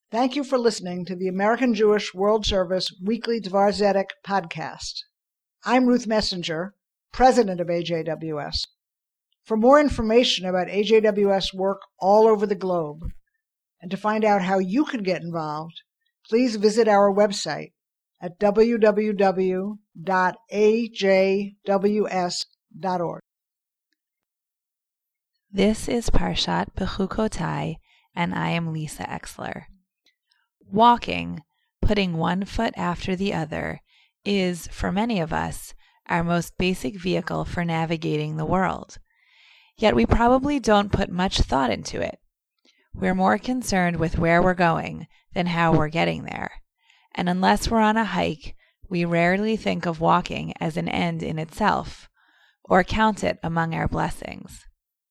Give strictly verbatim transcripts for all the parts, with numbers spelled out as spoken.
Thank you for listening to the American Jewish World Service Weekly Dvar Zedek podcast. I'm Ruth Messenger, president of A J W S. For more information about A J W S work all over the globe, and to find out how you can get involved, please visit our website at w w w dot a j w s dot org. This is Parshat Bechukotai, and I am Lisa Exler. Walking, putting one foot after the other, is, for many of us, our most basic vehicle for navigating the world. Yet we probably don't put much thought into it. We're more concerned with where we're going than how we're getting there. And unless we're on a hike, we rarely think of walking as an end in itself, or count it among our blessings.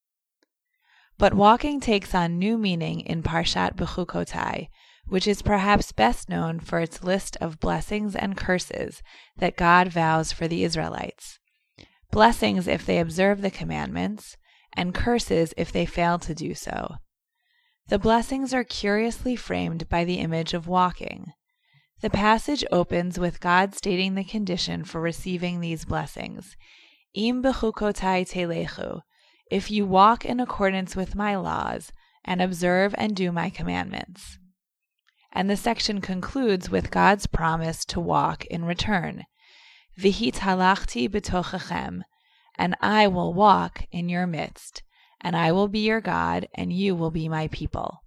But walking takes on new meaning in Parshat Bechukotai, which is perhaps best known for its list of blessings and curses that God vows for the Israelites. Blessings if they observe the commandments, and curses if they fail to do so. The blessings are curiously framed by the image of walking. The passage opens with God stating the condition for receiving these blessings. Im bechukotai telechu, if you walk in accordance with my laws, and observe and do my commandments. And the section concludes with God's promise to walk in return. V'hithalachti b'tochechem, and I will walk in your midst, and I will be your God, and you will be my people.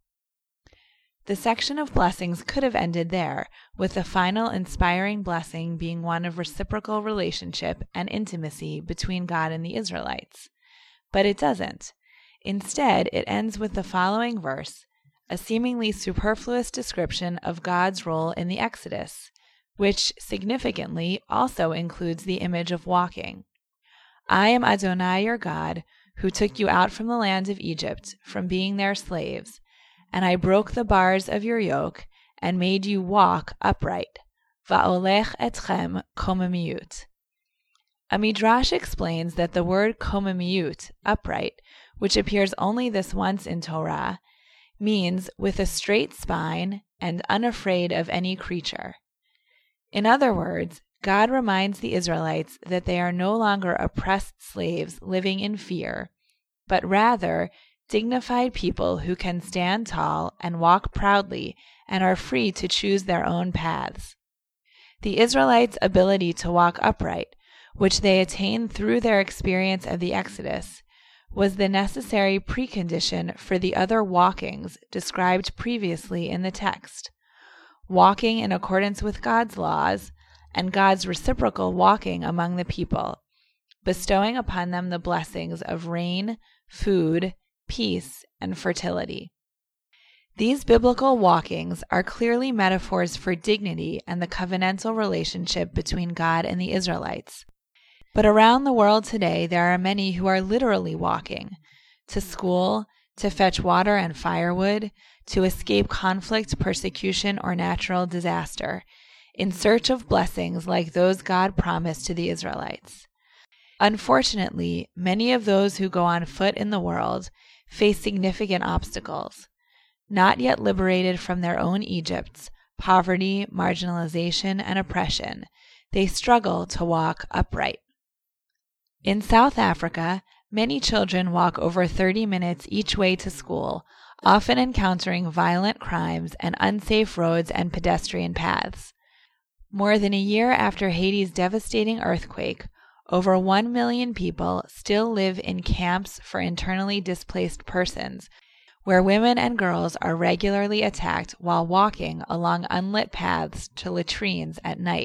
The section of blessings could have ended there, with the final inspiring blessing being one of reciprocal relationship and intimacy between God and the Israelites. But it doesn't. Instead, it ends with the following verse, a seemingly superfluous description of God's role in the Exodus, which significantly also includes the image of walking. I am Adonai your God, who took you out from the land of Egypt, from being their slaves, and I broke the bars of your yoke, and made you walk upright. Va'olech etchem komemiyut. A midrash explains that the word komemiyut, upright, which appears only this once in Torah, means with a straight spine and unafraid of any creature. In other words, God reminds the Israelites that they are no longer oppressed slaves living in fear, but rather dignified people who can stand tall and walk proudly and are free to choose their own paths. The Israelites' ability to walk upright, which they attained through their experience of the Exodus, was the necessary precondition for the other walkings described previously in the text. Walking in accordance with God's laws, and God's reciprocal walking among the people, bestowing upon them the blessings of rain, food, peace, and fertility. These biblical walkings are clearly metaphors for dignity and the covenantal relationship between God and the Israelites. But around the world today, there are many who are literally walking to school, to fetch water and firewood, to escape conflict, persecution, or natural disaster, in search of blessings like those God promised to the Israelites. Unfortunately, many of those who go on foot in the world face significant obstacles. Not yet liberated from their own Egypts, poverty, marginalization, and oppression, they struggle to walk upright. In South Africa, many children walk over thirty minutes each way to school, often encountering violent crimes and unsafe roads and pedestrian paths. More than a year after Haiti's devastating earthquake, over one million people still live in camps for internally displaced persons, where women and girls are regularly attacked while walking along unlit paths to latrines at night.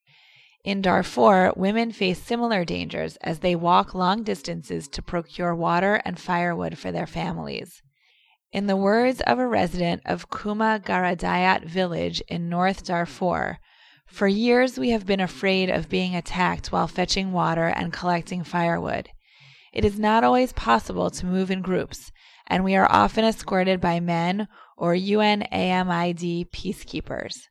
In Darfur, women face similar dangers as they walk long distances to procure water and firewood for their families. In the words of a resident of Kuma Garadayat village in North Darfur, for years we have been afraid of being attacked while fetching water and collecting firewood. It is not always possible to move in groups, and we are often escorted by men or U N A M I D peacekeepers.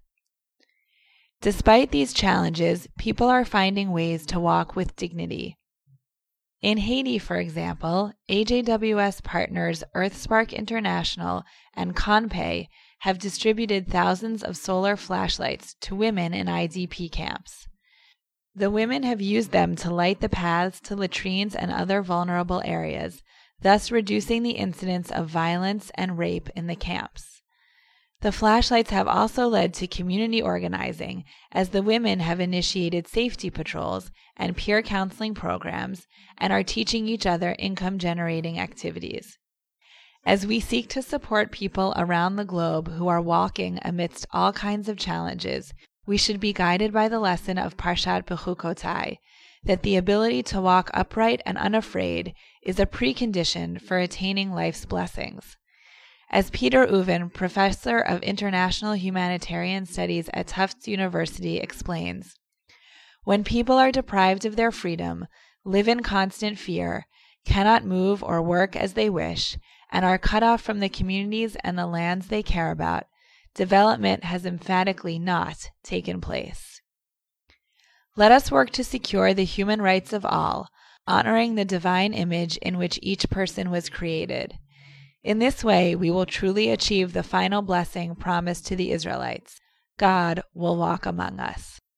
Despite these challenges, people are finding ways to walk with dignity. In Haiti, for example, A J W S partners EarthSpark International and CONPE have distributed thousands of solar flashlights to women in I D P camps. The women have used them to light the paths to latrines and other vulnerable areas, thus reducing the incidence of violence and rape in the camps. The flashlights have also led to community organizing, as the women have initiated safety patrols and peer counseling programs and are teaching each other income-generating activities. As we seek to support people around the globe who are walking amidst all kinds of challenges, we should be guided by the lesson of Parshat Bechukotai, that the ability to walk upright and unafraid is a precondition for attaining life's blessings. As Peter Uven, professor of international humanitarian studies at Tufts University, explains, when people are deprived of their freedom, live in constant fear, cannot move or work as they wish, and are cut off from the communities and the lands they care about, development has emphatically not taken place. Let us work to secure the human rights of all, honoring the divine image in which each person was created. In this way, we will truly achieve the final blessing promised to the Israelites. God will walk among us.